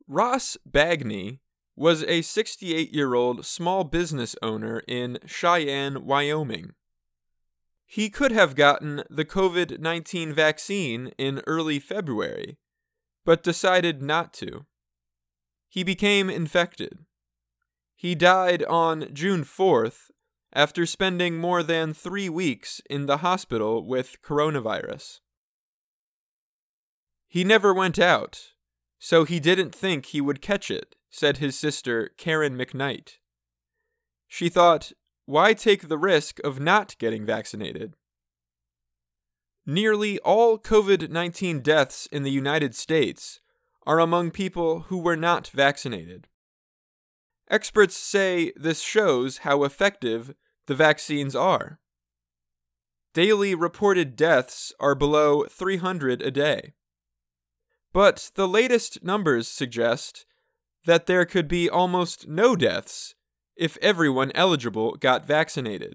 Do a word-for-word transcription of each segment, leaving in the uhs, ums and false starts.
Ross Bagney was a sixty-eight-year-old small business owner in Cheyenne, Wyoming. He could have gotten the covid nineteen vaccine in early February, but decided not to. He became infected. He died on June fourth after spending more than three weeks in the hospital with coronavirus. He never went out, so he didn't think he would catch it, said his sister Karen McKnight. She thought, why take the risk of not getting vaccinated? Nearly all covid nineteen deaths in the United States are among people who were not vaccinated. Experts say this shows how effective the vaccines are. Daily reported deaths are below three hundred a day. But the latest numbers suggest that there could be almost no deaths if everyone eligible got vaccinated.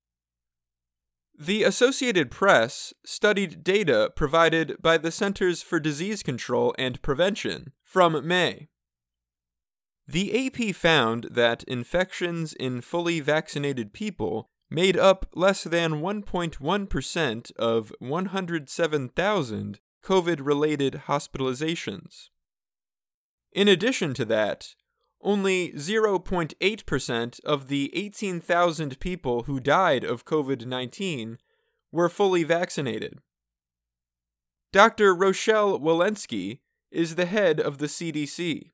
The Associated Press studied data provided by the Centers for Disease Control and Prevention from May. The A P found that infections in fully vaccinated people made up less than one point one percent of one hundred seven thousand COVID-related hospitalizations. In addition to that, only zero point eight percent of the eighteen thousand people who died of covid nineteen were fully vaccinated. Doctor Rochelle Walensky is the head of the C D C.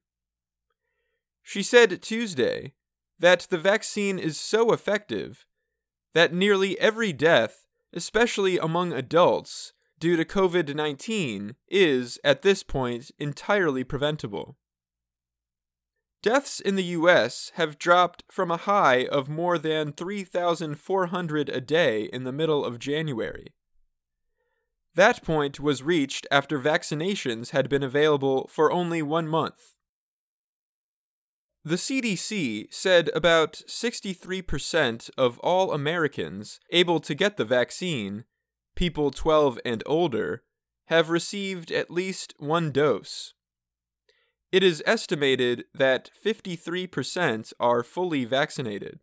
She said Tuesday that the vaccine is so effective that nearly every death, especially among adults, due to covid nineteen is, at this point, entirely preventable. Deaths in the U S have dropped from a high of more than three thousand four hundred a day in the middle of January. That point was reached after vaccinations had been available for only one month. The C D C said about sixty-three percent of all Americans able to get the vaccine, people twelve and older, have received at least one dose. It is estimated that fifty-three percent are fully vaccinated.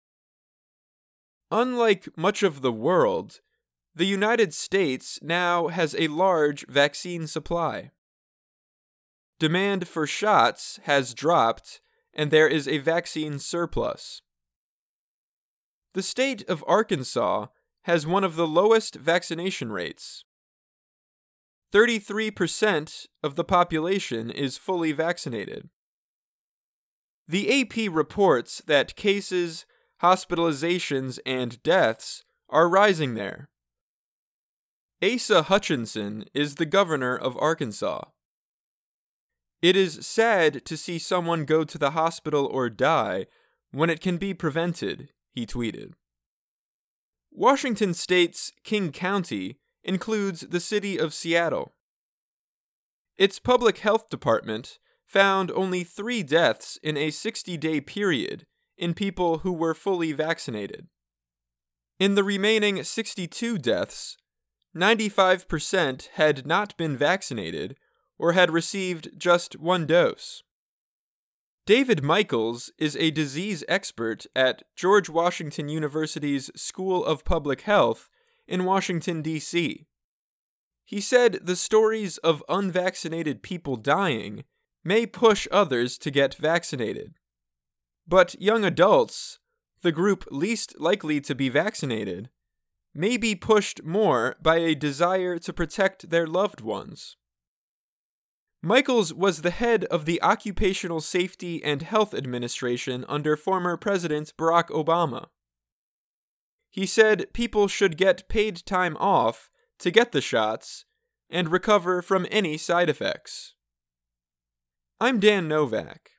Unlike much of the world, the United States now has a large vaccine supply. Demand for shots has dropped, and there is a vaccine surplus. The state of Arkansas has one of the lowest vaccination rates. thirty-three percent of the population is fully vaccinated. The A P reports that cases, hospitalizations, and deaths are rising there. Asa Hutchinson is the governor of Arkansas. It is sad to see someone go to the hospital or die when it can be prevented, he tweeted. Washington State's King County includes the city of Seattle. Its public health department found only three deaths in a sixty-day period in people who were fully vaccinated. In the remaining sixty-two deaths, ninety-five percent had not been vaccinated or had received just one dose. David Michaels is a disease expert at George Washington University's School of Public Health in Washington, D C He said the stories of unvaccinated people dying may push others to get vaccinated. But young adults, the group least likely to be vaccinated, may be pushed more by a desire to protect their loved ones. Michaels was the head of the Occupational Safety and Health Administration under former President Barack Obama. He said people should get paid time off to get the shots and recover from any side effects. I'm Dan Novak.